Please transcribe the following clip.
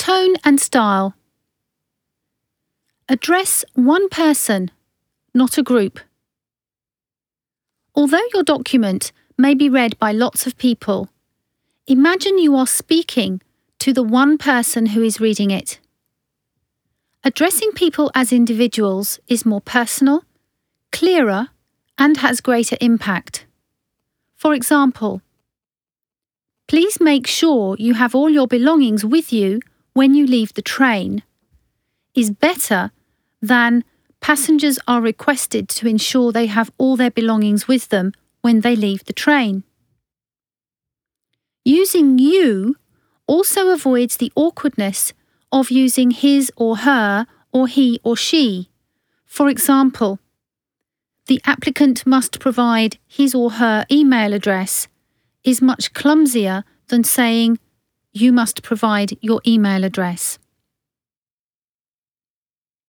Tone and style. Address one person, not a group. Although your document may be read by lots of people, imagine you are speaking to the one person who is reading it. Addressing people as individuals is more personal, clearer, and has greater impact. For example, please make sure you have all your belongings with you when you leave the train, is better than passengers are requested to ensure they have all their belongings with them when they leave the train. Using you also avoids the awkwardness of using his or her or he or she. For example, the applicant must provide his or her email address is much clumsier than saying you must provide your email address.